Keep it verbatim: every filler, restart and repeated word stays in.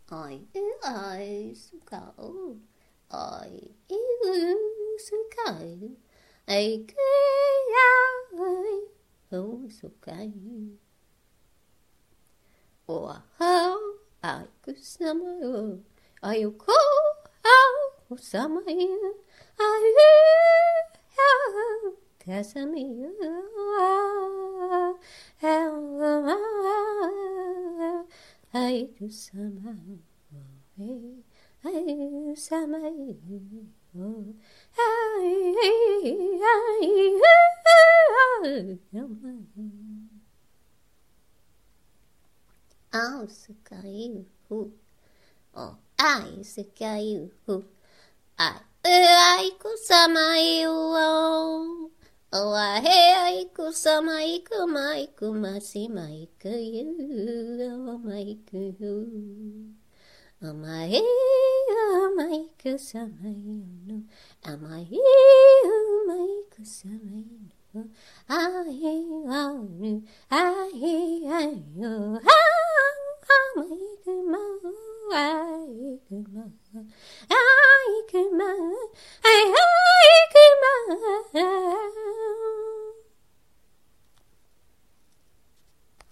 Ai ai sukau, ai sukau, ai ai oh sukai. O ahau ai kusama yo, ai ko au sama yo, ai au kasami yo. Ai kusama yo, ai kusama yo, ai ai Au sukai hu, oh ai sukai hu, ai ai kusama yo. Oh, I hey, kusama iku maiku masi maiku you, oh maiku you. Am I here, maiku sama you? Am I here, maiku sama you? I I I I you, I maiku ma, I kuma, I kuma.